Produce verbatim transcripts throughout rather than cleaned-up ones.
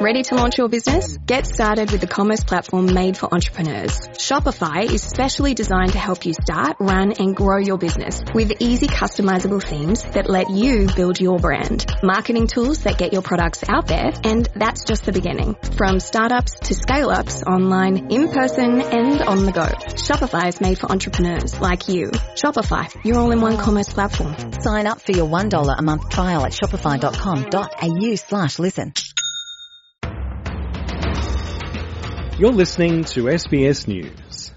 Ready to launch your business? Get started with the commerce platform made for entrepreneurs. Shopify is specially designed to help you start, run and grow your business with easy customizable themes that let you build your brand, marketing tools that get your products out there, and that's just the beginning. From startups to scale-ups, online, in person and on the go. Shopify is made for entrepreneurs like you. Shopify, your all-in-one commerce platform. Sign up for your one dollar a month trial at shopify.com.au slash listen. You're listening to S B S News.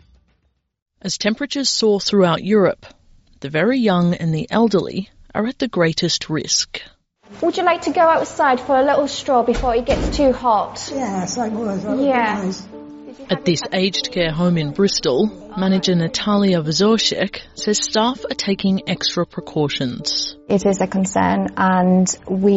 As temperatures soar throughout Europe, the very young and the elderly are at the greatest risk. Would you like to go outside for a little stroll before it gets too hot? Yes, I would. That would yeah. be nice. At this aged care home in Bristol, manager Natalia Vazorchek says staff are taking extra precautions. It is a concern, and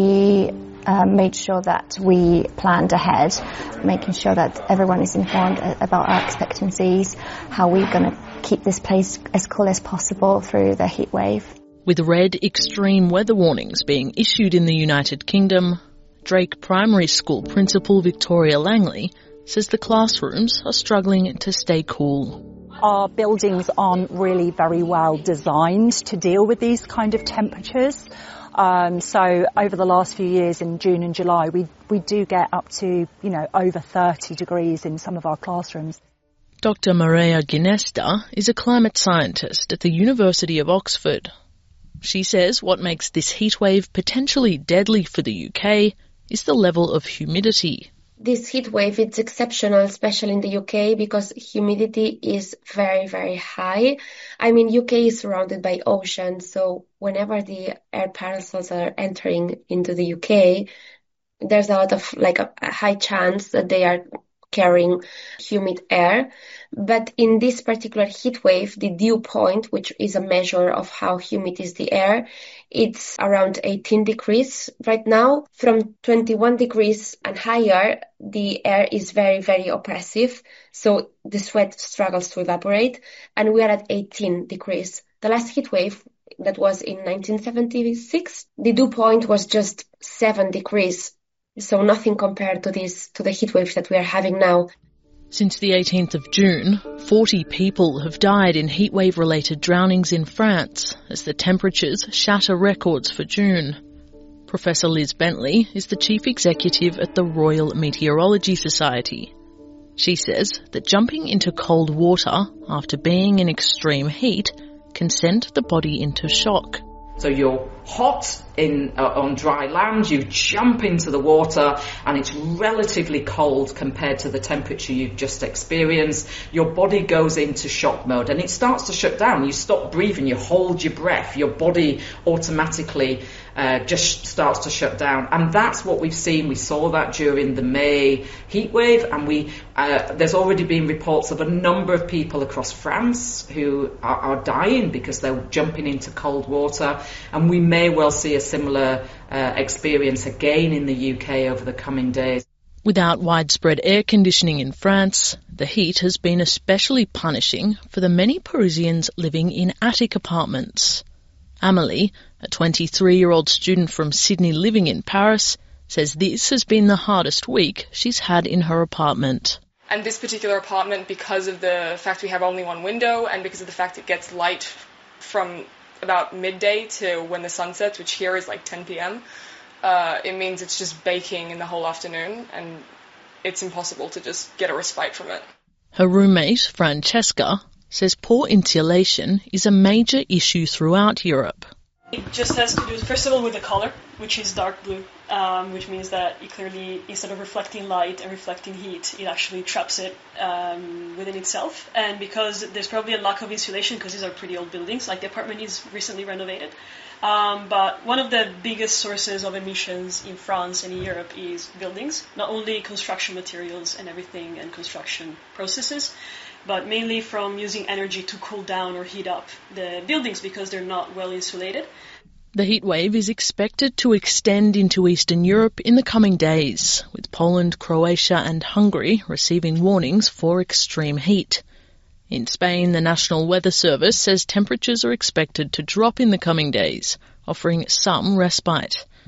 we uh, made sure that we planned ahead, making sure that everyone is informed about our expectancies, how we're going to keep this place as cool as possible through the heat wave. With red extreme weather warnings being issued in the United Kingdom, Drake Primary School Principal Victoria Langley says the classrooms are struggling to stay cool. Our buildings aren't really very well designed to deal with these kind of temperatures. Um, so over the last few years in June and July, we, we do get up to, you know, over thirty degrees in some of our classrooms. Doctor Maria Ginesta is a climate scientist at the University of Oxford. She says what makes this heatwave potentially deadly for the U K is the level of humidity. This heat wave is exceptional, especially in the U K, because humidity is very, very high. I mean, U K is surrounded by ocean, so whenever the air parasols are entering into the U K, there's a lot of, like, a, a high chance that they are carrying humid air. But in this particular heat wave, the dew point, which is a measure of how humid is the air, it's around eighteen degrees right now. From twenty-one degrees and higher, the air is very, very oppressive. So the sweat struggles to evaporate. And we are at eighteen degrees. The last heat wave, that was in nineteen seventy-six, the dew point was just seven degrees. So nothing compared to this, to the heat wave that we are having now. Since the eighteenth of June, forty people have died in heatwave-related drownings in France as the temperatures shatter records for June. Professor Liz Bentley is the chief executive at the Royal Meteorology Society. She says that jumping into cold water after being in extreme heat can send the body into shock. So you're hot in uh, on dry land, you jump into the water and it's relatively cold compared to the temperature you've just experienced. Your body goes into shock mode and it starts to shut down. You stop breathing, you hold your breath, your body automatically uh, just starts to shut down. And that's what we've seen. We saw that during the May heat wave, and we uh, there's already been reports of a number of people across France who are, are dying because they're jumping into cold water. And we may well see a similar uh, experience again in the U K over the coming days. Without widespread air conditioning in France, the heat has been especially punishing for the many Parisians living in attic apartments. Amelie, a twenty-three-year-old student from Sydney living in Paris, says this has been the hardest week she's had in her apartment. And this particular apartment, because of the fact we have only one window and because of the fact it gets light from about midday to when the sun sets, which here is like ten p.m., uh, it means it's just baking in the whole afternoon, and it's impossible to just get a respite from it. Her roommate, Francesca, says poor insulation is a major issue throughout Europe. It just has to do, first of all, with the color, which is dark blue, um, which means that it clearly, instead of reflecting light and reflecting heat, it actually traps it um, within itself. And because there's probably a lack of insulation, because these are pretty old buildings, like the apartment is recently renovated. Um, but one of the biggest sources of emissions in France and in Europe is buildings, not only construction materials and everything and construction processes, but mainly from using energy to cool down or heat up the buildings because they're not well insulated. The heatwave is expected to extend into Eastern Europe in the coming days, with Poland, Croatia and Hungary receiving warnings for extreme heat. In Spain, the National Weather Service says temperatures are expected to drop in the coming days, offering some respite.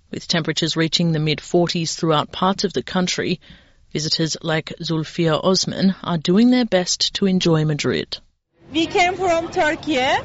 With temperatures reaching the mid-forties throughout parts of the country, visitors like Zulfiya Osman are doing their best to enjoy Madrid. We came from Turkey. Uh,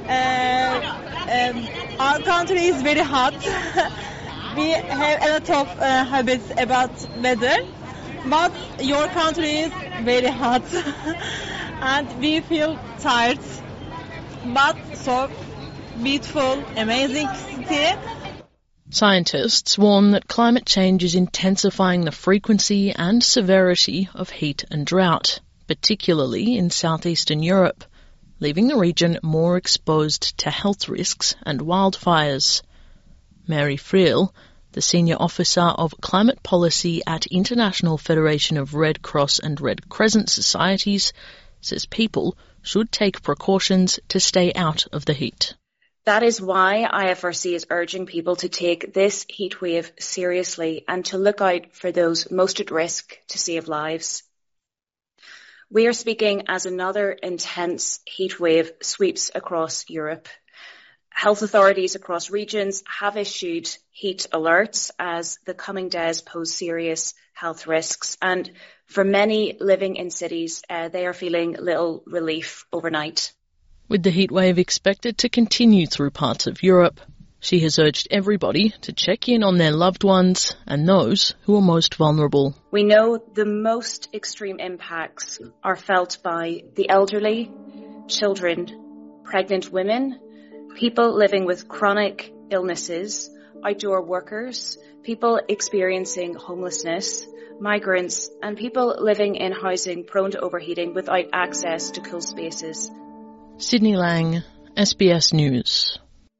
um, our country is very hot. We have a lot of uh, habits about weather, but your country is very hot. And we feel tired, but so beautiful, amazing city. Scientists warn that climate change is intensifying the frequency and severity of heat and drought, particularly in southeastern Europe, leaving the region more exposed to health risks and wildfires. Mary Friel, the Senior Officer of Climate Policy at International Federation of Red Cross and Red Crescent Societies, says people should take precautions to stay out of the heat. That is why I F R C is urging people to take this heatwave seriously and to look out for those most at risk to save lives. We are speaking as another intense heatwave sweeps across Europe. Health authorities across regions have issued heat alerts as the coming days pose serious health risks, and for many living in cities, uh, they are feeling little relief overnight. With the heatwave expected to continue through parts of Europe, she has urged everybody to check in on their loved ones and those who are most vulnerable. We know the most extreme impacts are felt by the elderly, children, pregnant women, people living with chronic illnesses, outdoor workers, people experiencing homelessness, migrants, and people living in housing prone to overheating without access to cool spaces. Sydney Lang, S B S News.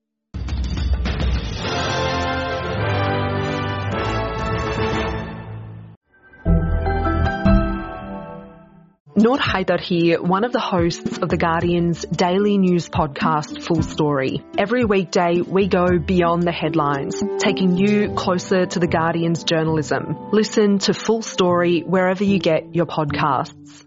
Noor Haider here, one of the hosts of The Guardian's daily news podcast, Full Story. Every weekday, we go beyond the headlines, taking you closer to The Guardian's journalism. Listen to Full Story wherever you get your podcasts.